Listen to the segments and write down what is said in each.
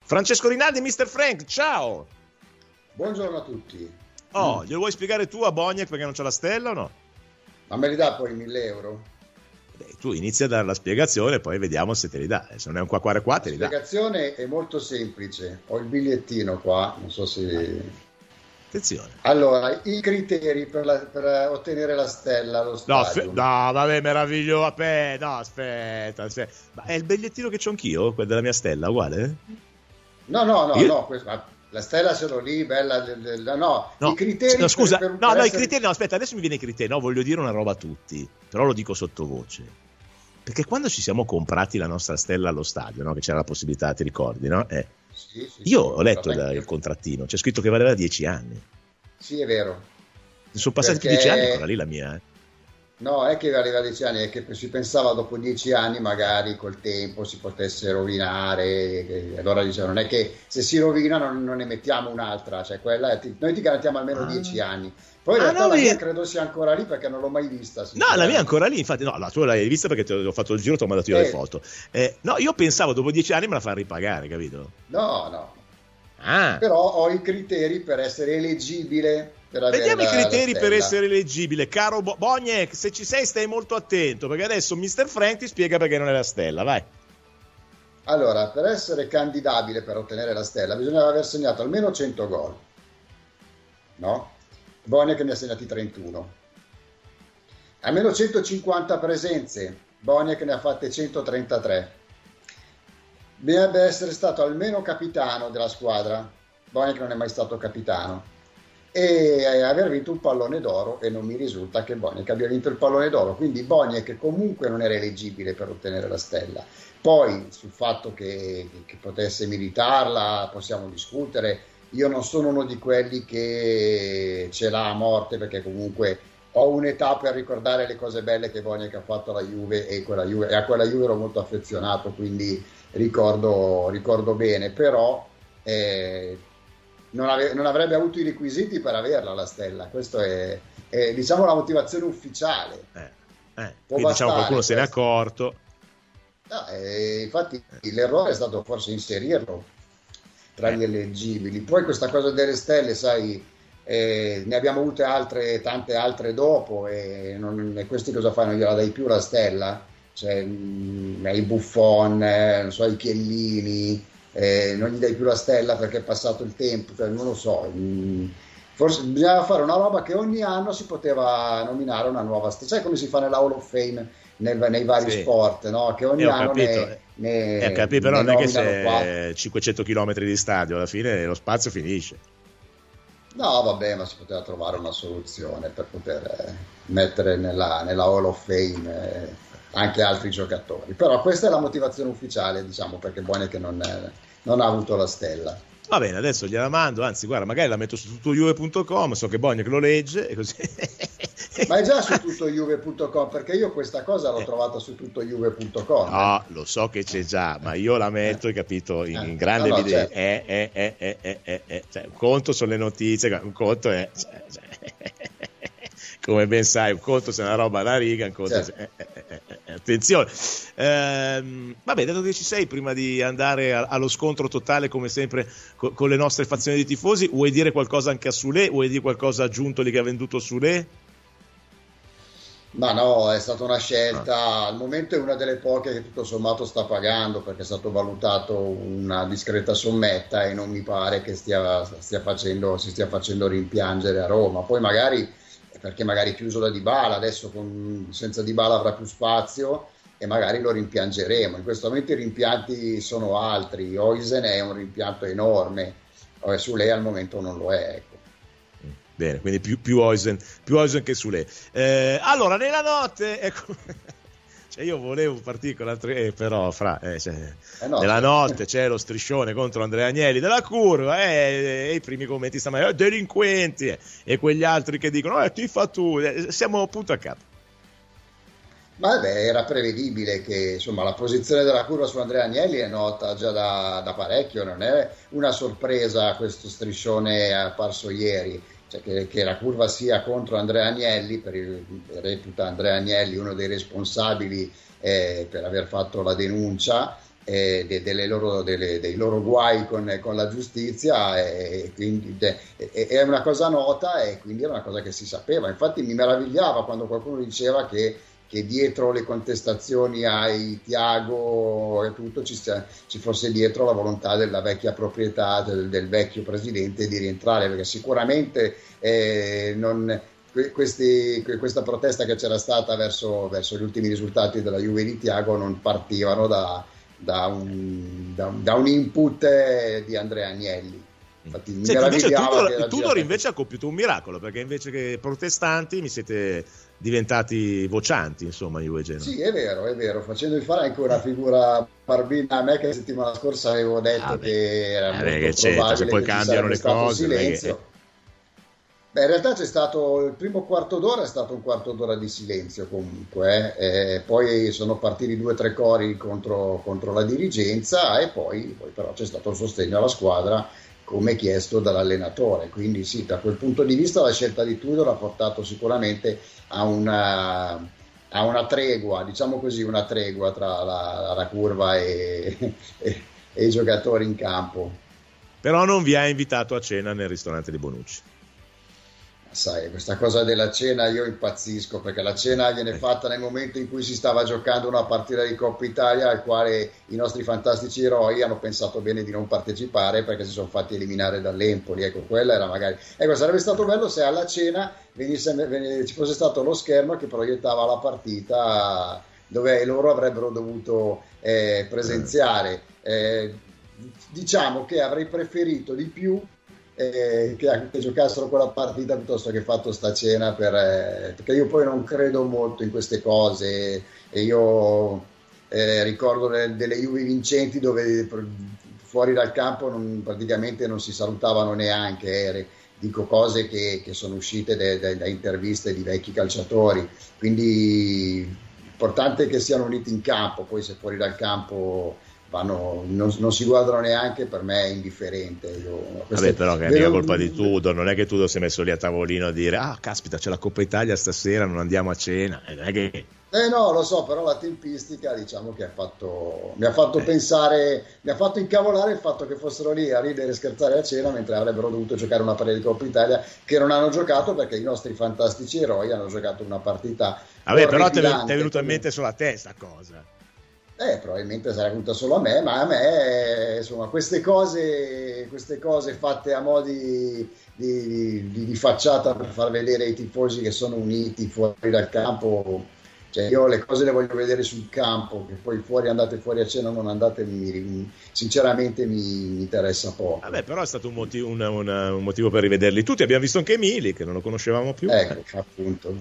Francesco Rinaldi, Mr. Frank, ciao! Buongiorno a tutti. Glielo vuoi spiegare tu a Boniek perché non c'è la stella o no? Ma me li dà poi 1.000 euro? Tu inizi a dare la spiegazione, poi vediamo se te li dà. Se non è un qua te li dà. La spiegazione è molto semplice. Ho il bigliettino qua, non so se... Attenzione. Allora, i criteri per ottenere la stella allo stadio. No, vabbè, meraviglioso. No, aspetta. Ma è il bigliettino che c'ho anch'io, quello della mia stella, uguale? No, la stella ce l'ho lì, bella. No, i criteri. No, scusa, per i essere... criteri, no, aspetta, adesso mi viene i criteri. No, voglio dire una roba a tutti, però lo dico sottovoce. Perché quando ci siamo comprati la nostra stella allo stadio, no? Che c'era la possibilità, ti ricordi, no? Sì, io ho letto il contrattino, c'è scritto che valeva 10 anni. Sì, è vero. Sono passati più 10 anni, ancora lì la mia. No, è che valeva 10 anni, è che si pensava dopo 10 anni magari col tempo si potesse rovinare, e allora dicevano non è che se si rovina non ne mettiamo un'altra, cioè quella noi ti garantiamo almeno 10 anni. Poi in realtà la mia credo sia ancora lì perché non l'ho mai vista. No, la mia è ancora lì, infatti no, tu l'hai vista perché ti ho fatto il giro, ti ho mandato io le foto. No, io pensavo dopo 10 anni me la fanno ripagare, capito? No. Però ho i criteri per essere eleggibile. Vediamo i criteri per essere eleggibile. Caro Boniek, se ci sei stai molto attento, perché adesso Mr. Frank ti spiega perché non è la stella, vai. Allora, per essere candidabile per ottenere la stella bisognava aver segnato almeno 100 gol, no? Boniek ne ha segnati 31. Almeno 150 presenze, Boniek ne ha fatte 133. Deve essere stato almeno capitano della squadra, Boniek non è mai stato capitano, e aver vinto un pallone d'oro, e non mi risulta che Boniek abbia vinto il pallone d'oro, quindi Boniek comunque non era eleggibile per ottenere la stella. Poi sul fatto che potesse meritarla possiamo discutere. Io non sono uno di quelli che ce l'ha a morte, perché comunque ho un'età per ricordare le cose belle che Boniek ha fatto alla Juve, e a quella Juve ero molto affezionato, quindi ricordo bene, però non avrebbe avuto i requisiti per averla la stella. Questo è diciamo la motivazione ufficiale. Quindi diciamo qualcuno se n'è accorto. Infatti l'errore è stato forse inserirlo tra gli eleggibili. Poi questa cosa delle stelle, sai, ne abbiamo avute tante altre dopo, e questi cosa fanno? Non gliela dai più la stella? Cioè, i Buffon, non so, i Chiellini, non gli dai più la stella perché è passato il tempo, cioè, non lo so. Forse bisognava fare una roba che ogni anno si poteva nominare una nuova stella, sai come si fa nella Hall of Fame nei vari sport, no? Che ogni anno però non è che se 500 km di stadio alla fine lo spazio finisce. No, vabbè, ma si poteva trovare una soluzione per poter mettere nella Hall of Fame anche altri giocatori. Però questa è la motivazione ufficiale, diciamo, perché Boniek non ha avuto la stella. Va bene, adesso gliela mando, anzi guarda, magari la metto su tuttojuve.com, so che Boniek lo legge e così. Ma è già su tuttojuve.com, perché io questa cosa l'ho trovata su tuttojuve.com. No, lo so che c'è già, ma io la metto, hai capito, in grande evidenza. Cioè, un conto sono le notizie, un conto è... come ben sai, un conto se è una roba alla riga, un conto attenzione. Vabbè, dato che ci sei, prima di andare allo scontro totale come sempre con le nostre fazioni di tifosi, vuoi dire qualcosa anche a Soulé? Vuoi dire qualcosa a Giuntoli che ha venduto Soulé? Ma no, è stata una scelta, al momento è una delle poche che tutto sommato sta pagando, perché è stato valutato una discreta sommetta e non mi pare che si stia facendo rimpiangere a Roma. Poi magari, perché magari chiuso da Dybala, adesso senza Dybala avrà più spazio e magari lo rimpiangeremo. In questo momento i rimpianti sono altri, Oisen è un rimpianto enorme, Soulé al momento non lo è, ecco. Bene, quindi più Oisen che Soulé. Allora, nella notte, ecco, cioè io volevo partire con l'altro, però nella notte c'è lo striscione contro Andrea Agnelli della curva, e i primi commenti stanno delinquenti, e quegli altri che dicono ti fa tu, siamo punto a capo. Ma era prevedibile che insomma la posizione della curva su Andrea Agnelli è nota già da parecchio, non è una sorpresa questo striscione apparso ieri. Cioè che la curva sia contro Andrea Agnelli, reputa Andrea Agnelli uno dei responsabili per aver fatto la denuncia, dei loro guai con la giustizia, e quindi è una cosa nota, e quindi era una cosa che si sapeva. Infatti mi meravigliava quando qualcuno diceva che dietro le contestazioni ai Tiago e tutto ci fosse dietro la volontà della vecchia proprietà, del vecchio presidente, di rientrare, perché sicuramente questa protesta che c'era stata verso gli ultimi risultati della Juve di Tiago non partivano da un input di Andrea Agnelli. Infatti, il Tudor invece ha compiuto un miracolo, perché invece che protestanti mi siete diventati vocianti, insomma, Juve Genoa. Sì, è vero, facendovi fare anche una figura barbina a me, che la settimana scorsa avevo detto che era molto probabile se poi cambiano le cose. Silenzio. Beh, in realtà c'è stato il primo quarto d'ora, è stato un quarto d'ora di silenzio comunque, poi sono partiti 2 o 3 cori contro la dirigenza, e poi però c'è stato il sostegno alla squadra come chiesto dall'allenatore. Quindi sì, da quel punto di vista la scelta di Tudor ha portato sicuramente a una tregua, diciamo così, una tregua tra la curva e i giocatori in campo. Però non vi ha invitato a cena nel ristorante di Bonucci. Sai, questa cosa della cena io impazzisco, perché la cena viene fatta nel momento in cui si stava giocando una partita di Coppa Italia, al quale i nostri fantastici eroi hanno pensato bene di non partecipare perché si sono fatti eliminare dall'Empoli. Ecco, quella era magari... Ecco, sarebbe stato bello se alla cena ci fosse stato lo schermo che proiettava la partita, dove loro avrebbero dovuto presenziare. Diciamo che avrei preferito di più che giocassero quella partita piuttosto che fatto sta cena, perché io poi non credo molto in queste cose, e io ricordo delle Juve vincenti dove fuori dal campo praticamente non si salutavano neanche, dico cose che sono uscite da interviste di vecchi calciatori, quindi importante che siano uniti in campo, poi se fuori dal campo non si guardano neanche, per me è indifferente. Vabbè, però che è mica colpa di Tudor, non è che Tudor si è messo lì a tavolino a dire caspita, c'è la Coppa Italia stasera, non andiamo a cena, non è che... no, lo so, però la tempistica, diciamo che mi ha fatto pensare, mi ha fatto incavolare il fatto che fossero lì a ridere e scherzare a cena mentre avrebbero dovuto giocare una partita di Coppa Italia che non hanno giocato, perché i nostri fantastici eroi hanno giocato una partita. Vabbè, però ti è venuto in mente sulla testa cosa. Probabilmente sarà venuta solo a me, ma a me, insomma, queste cose fatte a mo' di facciata per far vedere ai tifosi che sono uniti fuori dal campo, cioè io le cose le voglio vedere sul campo, che poi andate fuori a cena o non andate, sinceramente mi interessa poco. Vabbè, però è stato un motivo per rivederli tutti. Abbiamo visto anche Emili, che non lo conoscevamo più. Ecco, appunto.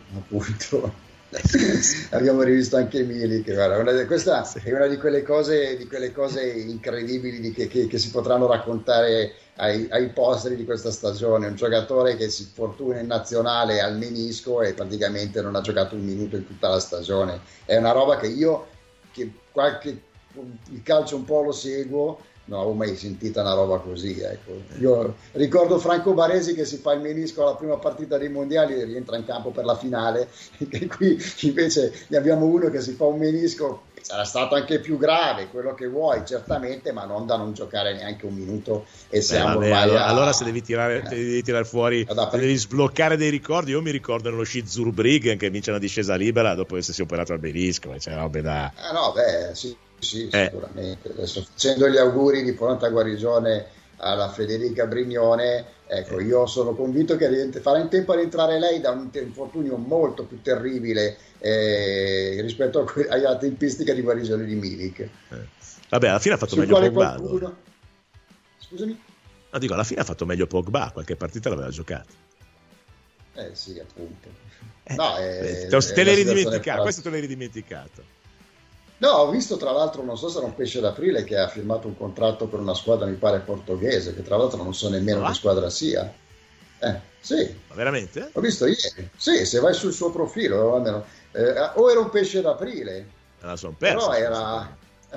Abbiamo rivisto anche Mili, che guarda, questa è una di quelle cose incredibili che si potranno raccontare ai posteri di questa stagione. Un giocatore che si fortuna in nazionale al menisco e praticamente non ha giocato un minuto in tutta la stagione. È una roba che io, il calcio un po' lo seguo, non avevo mai sentita una roba così, ecco. Io ricordo Franco Baresi che si fa il menisco alla prima partita dei mondiali e rientra in campo per la finale, e qui invece ne abbiamo uno che si fa un menisco, sarà stato anche più grave, quello che vuoi certamente, ma non da non giocare neanche un minuto, e siamo allora se devi tirare fuori, devi sbloccare dei ricordi. Io mi ricordo nello Schizzurbriggen che vince una discesa libera dopo essersi operato al menisco, c'è robe da... Sì, sicuramente. Adesso, facendo gli auguri di pronta guarigione alla Federica Brignone, ecco, io sono convinto che farà in tempo a rientrare lei da un infortunio molto più terribile rispetto alla tempistica di guarigione di Milik. Vabbè, alla fine ha fatto meglio Pogba. Scusami? No, dico, alla fine ha fatto meglio Pogba, qualche partita l'aveva giocata. Sì, appunto. Te l'hai ridimenticato, questo te l'hai ridimenticato. No, ho visto tra l'altro, non so se era un pesce d'aprile, che ha firmato un contratto per una squadra, mi pare portoghese, che tra l'altro non so nemmeno che squadra sia. Sì. Ma veramente? Ho visto ieri. Sì, se vai sul suo profilo, almeno, o era un pesce d'aprile. Me la son persa. Però era...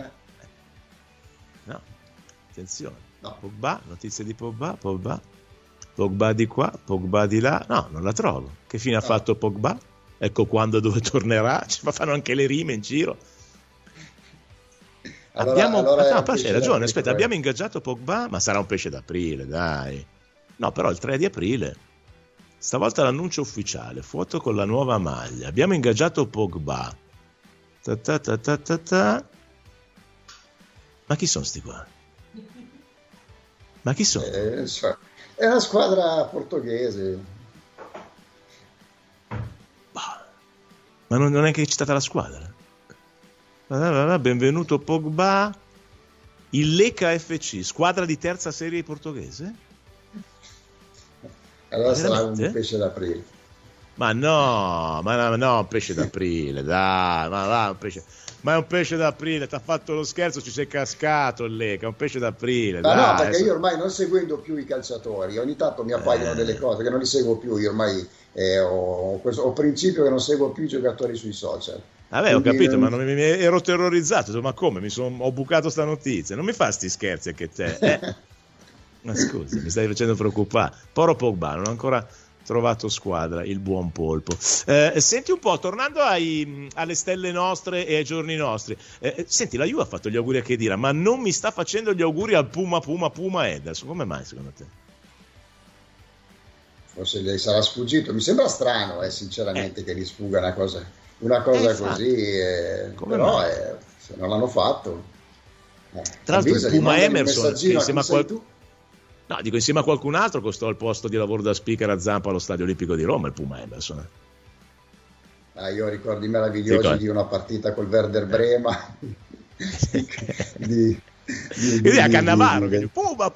No, attenzione. No. Pogba, notizie di Pogba di qua, Pogba di là. No, non la trovo. Che fine ha fatto Pogba? Ecco quando, dove tornerà. Fanno anche le rime in giro. Hai ragione, aspetta, abbiamo ingaggiato Pogba, ma sarà un pesce d'aprile, dai. No, però il 3 di aprile. Stavolta l'annuncio ufficiale, foto con la nuova maglia. Abbiamo ingaggiato Pogba. Ma chi sono sti qua? Ma chi sono? È una squadra portoghese. Ma non è che è citata la squadra? Benvenuto Pogba. Il Lecca FC, squadra di terza serie portoghese? Allora sarà un pesce d'aprile. Ma no, un pesce d'aprile, dai, ma è un pesce d'aprile, ti ha fatto lo scherzo, ci sei cascato il Lecca, è un pesce d'aprile. Ma dai, no, perché io ormai non seguendo più i calciatori, ogni tanto mi appaiono delle cose che non li seguo più, io ormai ho principio che non seguo più i giocatori sui social. Vabbè, ho capito, ma mi ero terrorizzato, ma come? Ho bucato sta notizia, non mi fa sti scherzi anche te, Ma scusa, mi stai facendo preoccupare. Poro Pogba, non ho ancora trovato squadra, il buon polpo. Senti un po', tornando alle stelle nostre e ai giorni nostri, senti, la Juve ha fatto gli auguri a Khedira, ma non mi sta facendo gli auguri al Puma Ederson. Come mai secondo te? Forse gli sarà sfuggito, mi sembra strano sinceramente che gli sfugga una cosa così, però se non l'hanno fatto, tra l'altro il Puma Emerson che insieme a qualcun altro costò il posto di lavoro da speaker a Zampa allo Stadio Olimpico di Roma, il Puma Emerson. Io ricordi meravigliosi di una partita col Werder Brema di a Cannavaro che Puma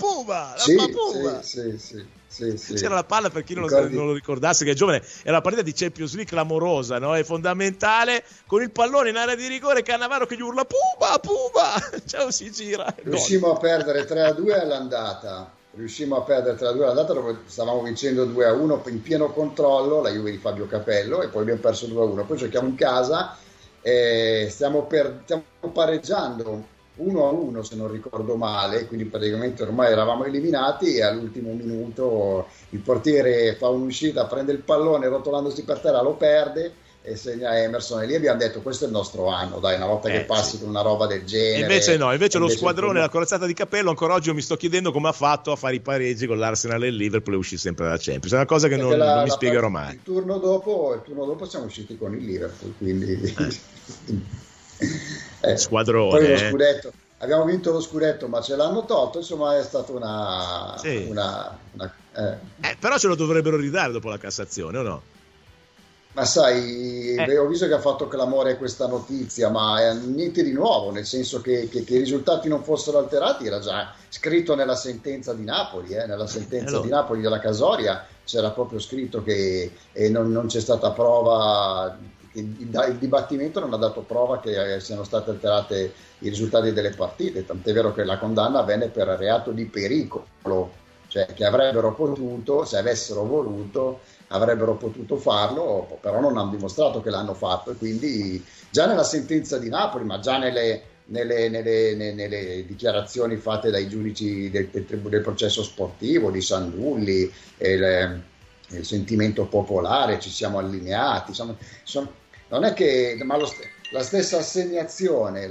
sì. C'era la palla, per chi non lo ricordasse, che è giovane, era la partita di Champions League clamorosa, no? È fondamentale, con il pallone in area di rigore, Cannavaro che gli urla Puma, ciao, si gira, riuscimmo a perdere 3-2 all'andata, dopo stavamo vincendo 2-1 in pieno controllo, la Juve di Fabio Capello, e poi abbiamo perso 2-1, poi giochiamo in casa e stiamo pareggiando 1-1 se non ricordo male, quindi praticamente ormai eravamo eliminati, e all'ultimo minuto il portiere fa un'uscita, prende il pallone, rotolandosi per terra lo perde e segna Emerson, e lì abbiamo detto questo è il nostro anno, dai, una volta che passi con una roba del genere. Invece lo squadrone, la corazzata di Capello, ancora oggi io mi sto chiedendo come ha fatto a fare i pareggi con l'Arsenal e il Liverpool e uscì sempre dalla Champions, è una cosa che non mi spiegherò mai. Il turno dopo siamo usciti con il Liverpool, quindi squadrone. Poi lo scudetto, abbiamo vinto lo scudetto, ma ce l'hanno tolto, insomma è stata una però ce lo dovrebbero ridare dopo la Cassazione, o no? Ma sai, ho visto che ha fatto clamore questa notizia, ma niente di nuovo, nel senso che i risultati non fossero alterati era già scritto nella sentenza di Napoli, di Napoli della Casoria c'era proprio scritto che non c'è stata prova, il dibattimento non ha dato prova che siano state alterate i risultati delle partite, tant'è vero che la condanna avvenne per reato di pericolo, cioè che avrebbero potuto, se avessero voluto, avrebbero potuto farlo, però non hanno dimostrato che l'hanno fatto, e quindi già nella sentenza di Napoli, ma già nelle dichiarazioni fatte dai giudici del processo sportivo, di Sandulli, il sentimento popolare, ci siamo allineati, non è che, ma la stessa assegnazione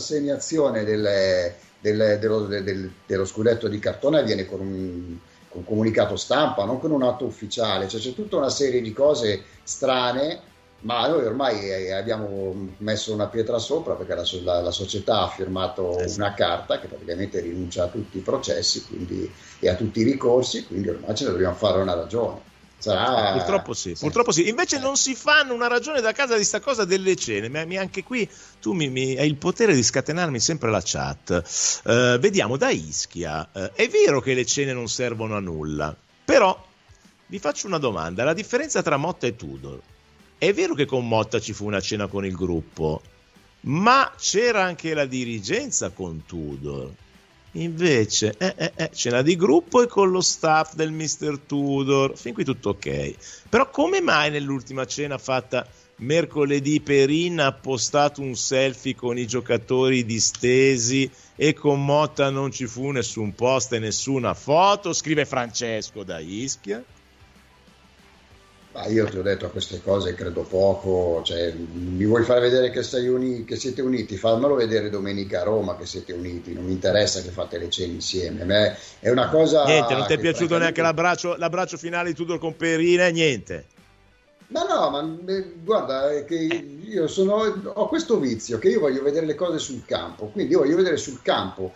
dello scudetto di cartone avviene con un comunicato stampa, non con un atto ufficiale, cioè c'è tutta una serie di cose strane, ma noi ormai abbiamo messo una pietra sopra, perché la società ha firmato una carta che praticamente rinuncia a tutti i processi e a tutti i ricorsi, quindi ormai ce ne dobbiamo fare una ragione. Purtroppo sì. Invece non si fanno una ragione da casa di sta cosa delle cene. Anche qui tu hai il potere di scatenarmi sempre la chat. Vediamo da Ischia. È vero che le cene non servono a nulla, però vi faccio una domanda: la differenza tra Motta e Tudor, è vero che con Motta ci fu una cena con il gruppo, ma c'era anche la dirigenza con Tudor. Invece cena di gruppo e con lo staff del Mr. Tudor, fin qui tutto ok. Però come mai nell'ultima cena fatta mercoledì Perin ha postato un selfie con i giocatori distesi e con Motta non ci fu nessun post e nessuna foto? Scrive Francesco da Ischia. Ma io ti ho detto, a queste cose credo poco, cioè, mi vuoi far vedere che siete uniti, fammelo vedere domenica a Roma che siete uniti, non mi interessa che fate le cene insieme, a me è una cosa... Niente, non ti è piaciuto neanche l'abbraccio finale di Tudor con Perina, niente? Ma no, guarda, è che io ho questo vizio, che io voglio vedere le cose sul campo, quindi io voglio vedere sul campo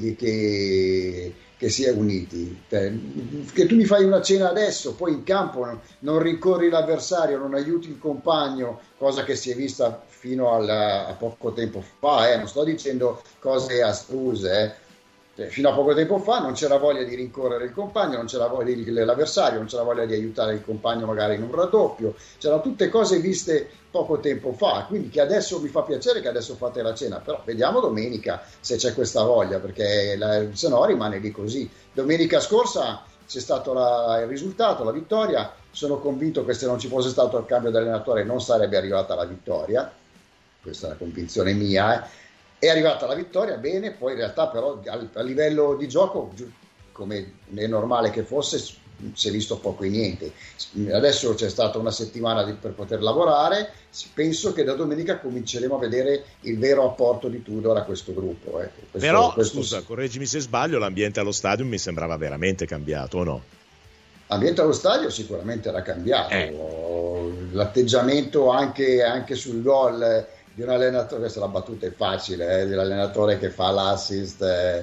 che si è uniti, che tu mi fai una cena adesso, poi in campo non rincorri l'avversario, non aiuti il compagno, cosa che si è vista fino a poco tempo fa, non sto dicendo cose astruse, fino a poco tempo fa non c'era voglia di rincorrere il compagno, non c'era voglia l'avversario, non c'era voglia di aiutare il compagno magari in un raddoppio, c'erano tutte cose viste poco tempo fa, quindi che adesso mi fa piacere che adesso fate la cena, però vediamo domenica se c'è questa voglia, perché se no rimane lì così. Domenica scorsa c'è stato il risultato, la vittoria, sono convinto che se non ci fosse stato il cambio di allenatore non sarebbe arrivata la vittoria, questa è la convinzione mia, È arrivata la vittoria, bene, poi in realtà però a livello di gioco, come è normale che fosse, si è visto poco e niente. Adesso c'è stata una settimana per poter lavorare, penso che da domenica cominceremo a vedere il vero apporto di Tudor a questo gruppo. Scusa, correggimi se sbaglio, l'ambiente allo stadio mi sembrava veramente cambiato, o no? L'ambiente allo stadio sicuramente era cambiato, l'atteggiamento anche sul gol di un allenatore, questa la battuta è facile, dell'allenatore che fa l'assist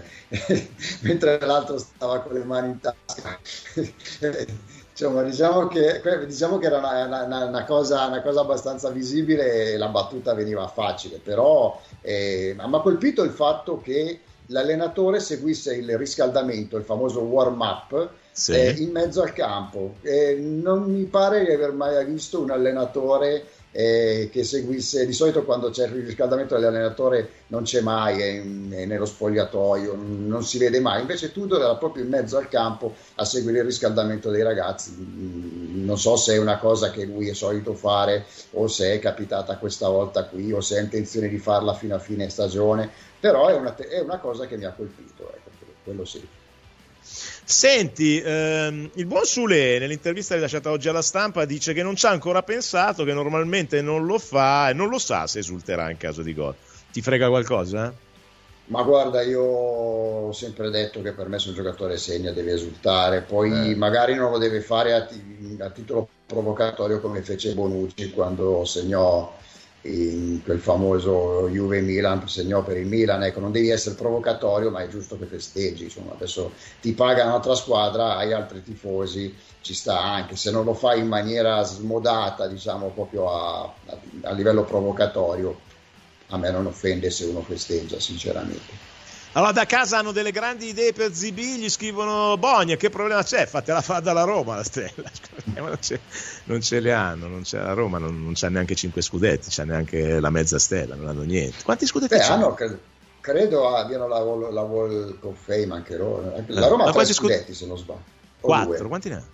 mentre l'altro stava con le mani in tasca. Diciamo che era una cosa abbastanza visibile e la battuta veniva facile, però mi ha colpito il fatto che l'allenatore seguisse il riscaldamento, il famoso warm up, in mezzo al campo. Non mi pare di aver mai visto un allenatore che seguisse. Di solito quando c'è il riscaldamento dell'allenatore non c'è mai, nello spogliatoio non si vede mai, invece Tudor era proprio in mezzo al campo a seguire il riscaldamento dei ragazzi. Non so se è una cosa che lui è solito fare o se è capitata questa volta qui o se ha intenzione di farla fino a fine stagione, però è una cosa che mi ha colpito, quello sì. Senti, il buon Sule nell'intervista rilasciata oggi alla Stampa dice che non ci ha ancora pensato, che normalmente non lo fa e non lo sa se esulterà in caso di gol. Ti frega qualcosa? Ma guarda, io ho sempre detto che per me se un giocatore segna deve esultare, poi magari non lo deve fare a titolo provocatorio come fece Bonucci quando segnò in quel famoso Juve-Milan, segnò per il Milan. Ecco, non devi essere provocatorio, ma è giusto che festeggi, insomma. Adesso ti paga un'altra squadra, hai altri tifosi, ci sta anche, se non lo fai in maniera smodata, diciamo proprio a livello provocatorio, a me non offende se uno festeggia, sinceramente. Allora, da casa hanno delle grandi idee per Zibì, gli scrivono: Bogna, che problema c'è? Fatela fare dalla Roma la stella. Non ce le hanno, non c'è, la Roma non c'ha neanche 5 scudetti, c'ha neanche la mezza stella, non hanno niente. Quanti scudetti c'hanno? Credo abbiano la Walk of Fame anche loro. La Roma ha 3 scudetti, se non sbaglio. 4, quanti ne ha?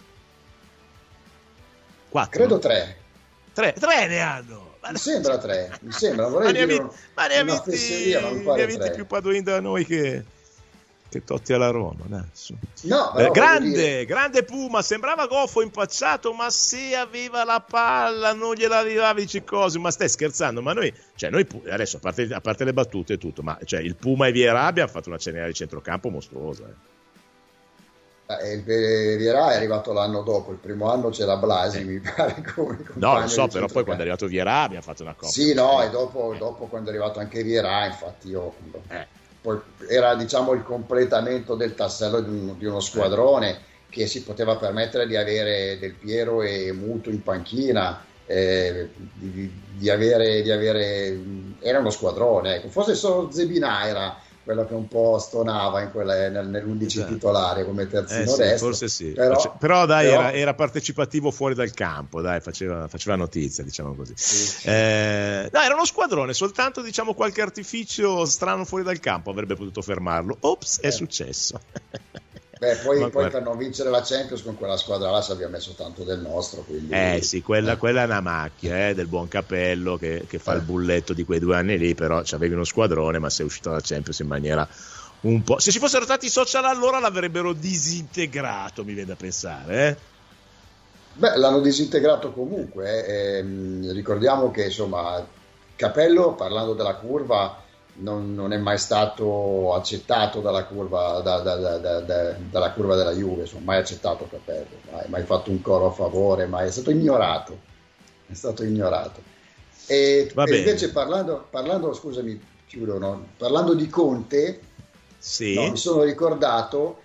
4? Credo 3. 3 ne hanno. Mi sembra 3, vorrei dire ma ne ha vinti più Padoin da noi che Totti alla Roma, adesso. No, grande Puma, sembrava goffo impacciato, ma se aveva la palla non gliela arrivavi, dici cose, ma stai scherzando? Ma noi adesso a parte le battute e tutto, ma il Puma e Vieira abbiamo fatto una cena di centrocampo mostruosa. Il Vieira è arrivato l'anno dopo, il primo anno c'era Blasi, mi pare, come no, lo so, però poi quando è arrivato Vieira abbiamo fatto una cosa. Sì, no, e dopo quando è arrivato anche Vieira, infatti io poi era, diciamo, il completamento del tassello di uno squadrone che si poteva permettere di avere Del Piero e Mutu in panchina, di avere era uno squadrone, ecco. Forse solo Zebina era quello che un po' stonava nell'11 titolare come terzino destro, forse sì, però dai, era partecipativo fuori dal campo, dai, faceva notizia, diciamo così. Sì. No, era uno squadrone, soltanto, diciamo, qualche artificio strano fuori dal campo avrebbe potuto fermarlo. Ops, è successo. Poi per non vincere la Champions con quella squadra là ci abbiamo messo tanto del nostro, quindi... sì, quella è una macchia del buon Capello che fa il bulletto di quei 2 anni lì, però c'avevi uno squadrone, ma sei uscito dalla Champions in maniera un po'... Se ci fossero stati i social allora l'avrebbero disintegrato, mi viene da pensare, Beh, l'hanno disintegrato comunque. Ricordiamo che insomma Capello, parlando della curva, non è mai stato accettato dalla curva, dalla curva della Juve, insomma, mai accettato Capello, mai fatto un coro a favore, mai è stato ignorato. È stato ignorato. E invece parlando, scusami, chiudo, no? Parlando di Conte, sì. No, mi sono ricordato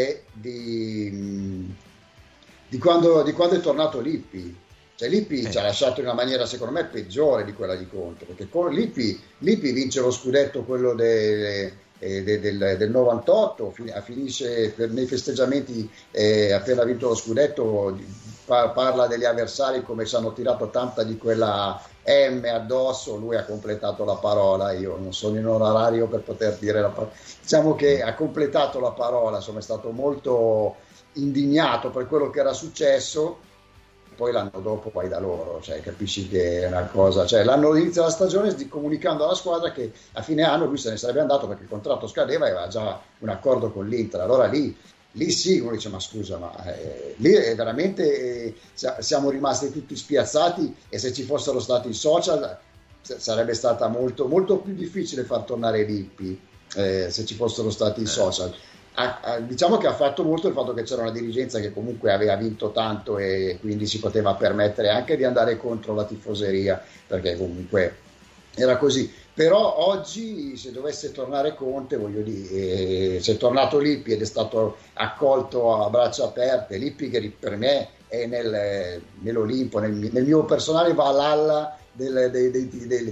di quando è tornato Lippi. Cioè Lippi ci ha lasciato in una maniera secondo me peggiore di quella di Conte, perché con Lippi vince lo scudetto, quello del 98, finisce nei festeggiamenti, appena vinto lo scudetto, parla degli avversari come ci hanno tirato tanta di quella M addosso. Lui ha completato la parola, io non sono in onorario per poter dire la parola, diciamo che ha completato la parola, insomma è stato molto indignato per quello che era successo. Poi l'anno dopo vai da loro, cioè capisci che è una cosa, cioè l'anno inizio della stagione comunicando alla squadra che a fine anno lui se ne sarebbe andato perché il contratto scadeva e aveva già un accordo con l'Inter. Allora lì sì, uno dice ma scusa, ma lì è veramente siamo rimasti tutti spiazzati, e se ci fossero stati i social sarebbe stata molto, molto più difficile far tornare Lippi, se ci fossero stati i social. Diciamo che ha fatto molto il fatto che c'era una dirigenza che comunque aveva vinto tanto e quindi si poteva permettere anche di andare contro la tifoseria, perché comunque era così. Però oggi se dovesse tornare Conte, voglio dire, se è tornato Lippi ed è stato accolto a braccia aperte, Lippi che per me è nell'Olimpo, nel mio personale Valhalla degli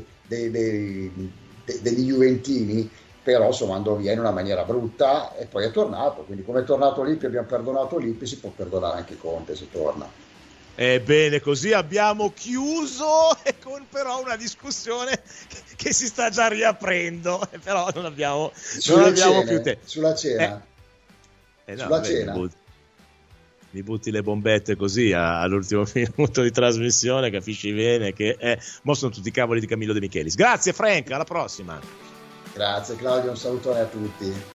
Juventini, però insomma andò via in una maniera brutta e poi è tornato, quindi come è tornato Lippi, abbiamo perdonato Lippi, si può perdonare anche Conte se torna. Bene, così abbiamo chiuso, con però una discussione che si sta già riaprendo, però non abbiamo più tempo. Sulla cena. Sulla cena. Mi butti le bombette così all'ultimo minuto di trasmissione, capisci bene che mo sono tutti i cavoli di Camillo De Michelis. Grazie Frank, alla prossima. Grazie Claudio, un salutone a tutti.